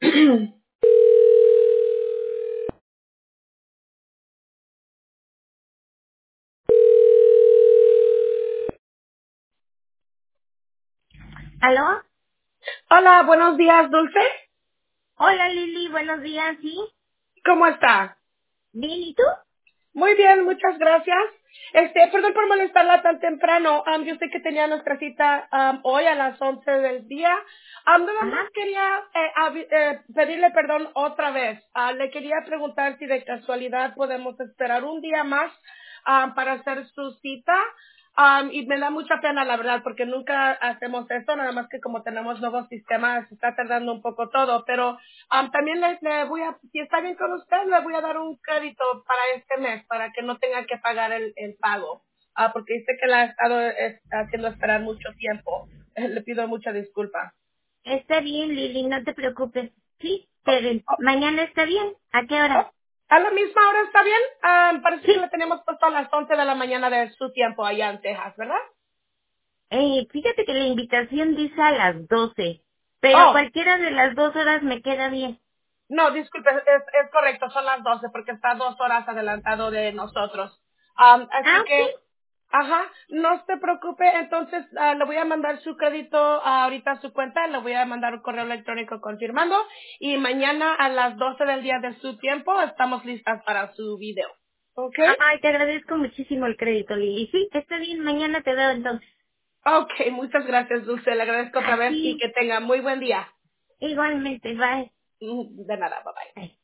¿Aló? Hola, buenos días, Dulce. Hola Lili, buenos días, ¿sí? ¿Cómo está? Bien, ¿y tú? Muy bien, muchas gracias. Perdón por molestarla tan temprano. Yo sé que tenía nuestra cita hoy a las 11 del día. Nada más Ajá. quería pedirle perdón otra vez. Le quería preguntar si de casualidad podemos esperar un día más para hacer su cita. Y me da mucha pena, la verdad, porque nunca hacemos esto, nada más que como tenemos nuevos sistemas, está tardando un poco todo. Pero también le voy a, si está bien con usted, le voy a dar un crédito para este mes, para que no tenga que pagar el pago. Porque dice que la ha estado haciendo esperar mucho tiempo. Le pido mucha disculpa. Está bien, Lili, no te preocupes. Sí, Oh, pero oh, mañana está bien. ¿A qué oh. hora? ¿A la misma hora está bien? Parece que Sí. le tenemos puesto a las 11 de la mañana de su tiempo allá en Texas, ¿verdad? Fíjate que la invitación dice a las 12, pero Oh, cualquiera de las 2 horas me queda bien. no, disculpe, es correcto, son las 12 porque está 2 horas adelantado de nosotros. Ah, Así ok. que, ajá, no se preocupe, entonces le voy a mandar su crédito ahorita a su cuenta, le voy a mandar un correo electrónico confirmando y mañana a las 12 del día de su tiempo estamos listas para su video. ¿Ok? Ay, te agradezco muchísimo el crédito, Lili. Sí, está bien, mañana te veo entonces. Ok, muchas gracias, Dulce, le agradezco otra vez y Así, que tenga muy buen día. igualmente, bye. De nada, bye bye. Bye.